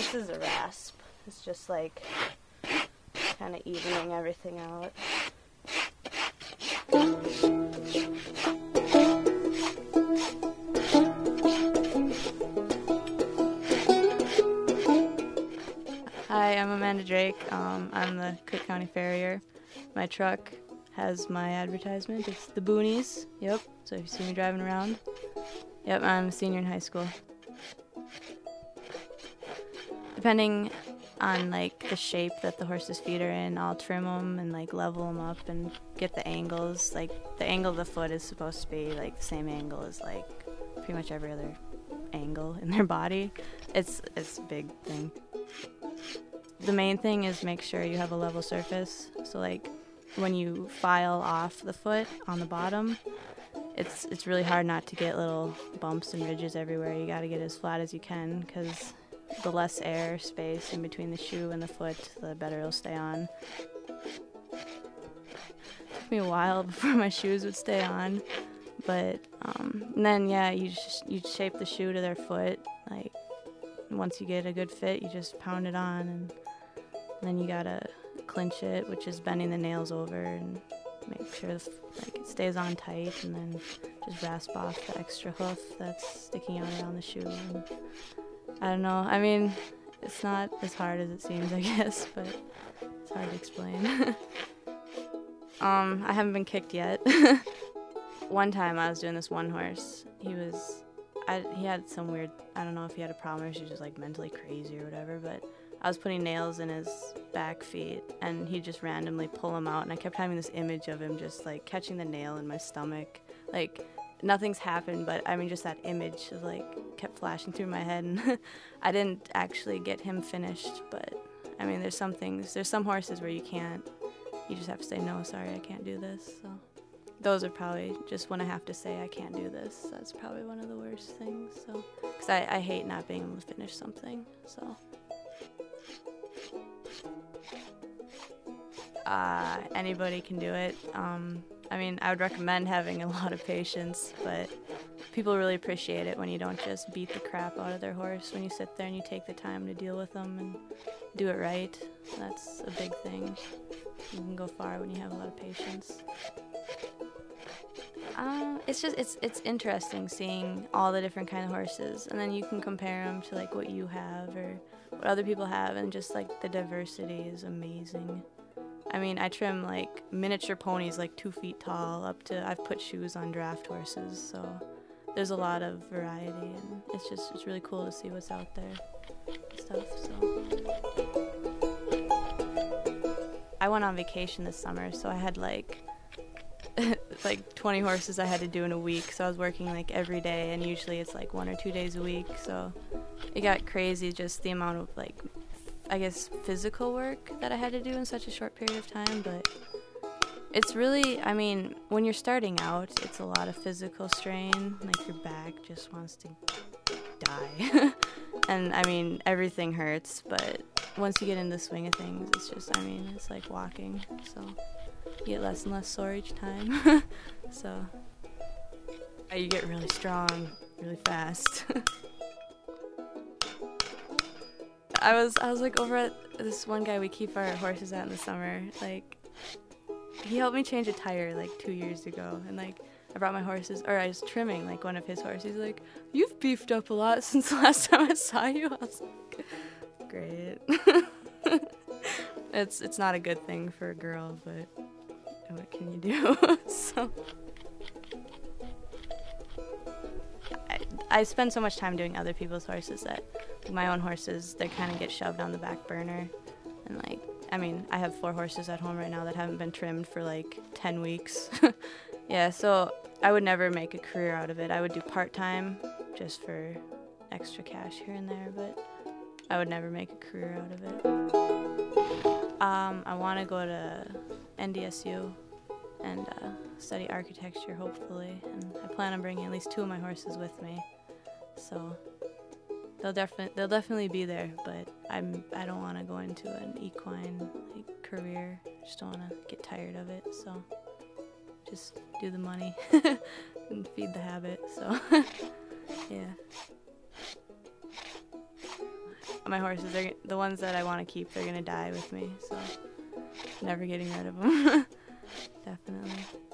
This is a rasp. It's just like kind of evening everything out. Hi, I'm Amanda Drake. I'm the Cook County farrier. My truck has my advertisement. It's the Boonies. Yep. So if you see me driving around, yep, I'm a senior in high school. Depending on like the shape that the horse's feet are in, I'll trim them and like level them up and get the angles. Like the angle of the foot is supposed to be like the same angle as like pretty much every other angle in their body. It's a big thing. The main thing is make sure you have a level surface. So like when you file off the foot on the bottom, it's really hard not to get little bumps and ridges everywhere. You got to get as flat as you can because the less air space in between the shoe and the foot, the better it'll stay on. It took me a while before my shoes would stay on, but and then yeah, you shape the shoe to their foot. Like once you get a good fit, you just pound it on, and then you gotta clinch it, which is bending the nails over and make sure like it stays on tight, and then just rasp off the extra hoof that's sticking out around the shoe. And I don't know. I mean, it's not as hard as it seems, I guess, but it's hard to explain. I haven't been kicked yet. One time I was doing this one horse. He had some weird, I don't know if he had a problem or he was just like mentally crazy or whatever, but I was putting nails in his back feet and he'd just randomly pull them out, and I kept having this image of him just like catching the nail in my stomach. Like nothing's happened, but I mean just that image of like kept flashing through my head, and I didn't actually get him finished, but I mean there's some horses where you just have to say no, sorry, I can't do this. So those are probably just when I have to say I can't do this. That's probably one of the worst things. So because I hate not being able to finish something. So anybody can do it. I mean, I would recommend having a lot of patience, but people really appreciate it when you don't just beat the crap out of their horse, when you sit there and you take the time to deal with them and do it right. That's a big thing. You can go far when you have a lot of patience. It's interesting seeing all the different kind of horses, and then you can compare them to like what you have or what other people have, and just like the diversity is amazing. I mean, I trim like miniature ponies like 2 feet tall up to, I've put shoes on draft horses, so there's a lot of variety, and it's really cool to see what's out there and stuff. So I went on vacation this summer, so I had like 20 horses I had to do in a week, so I was working like every day, and usually it's like 1 or 2 days a week, so it got crazy just the amount of like, I guess, physical work that I had to do in such a short period of time. But it's really, I mean, when you're starting out, it's a lot of physical strain, like your back just wants to die. And I mean, everything hurts, but once you get in the swing of things, it's just, I mean, it's like walking, so you get less and less sore each time. So you get really strong really fast. I was like over at this one guy we keep our horses at in the summer. Like he helped me change a tire like 2 years ago, and like I brought my horses, or I was trimming like one of his horses. He's like, "You've beefed up a lot since the last time I saw you." I was like, "Great." It's not a good thing for a girl, but what can you do? So I spend so much time doing other people's horses that my own horses, they kind of get shoved on the back burner. And like, I mean, I have 4 horses at home right now that haven't been trimmed for like 10 weeks. Yeah, so I would never make a career out of it. I would do part-time just for extra cash here and there, but I would never make a career out of it. I want to go to NDSU and study architecture, hopefully, and I plan on bringing at least 2 of my horses with me. So they'll definitely be there, but I don't want to go into an equine like career. I just don't want to get tired of it. So just do the money and feed the habit. So yeah. my horses are the ones that I want to keep. They're gonna die with me, so never getting rid of them. Definitely.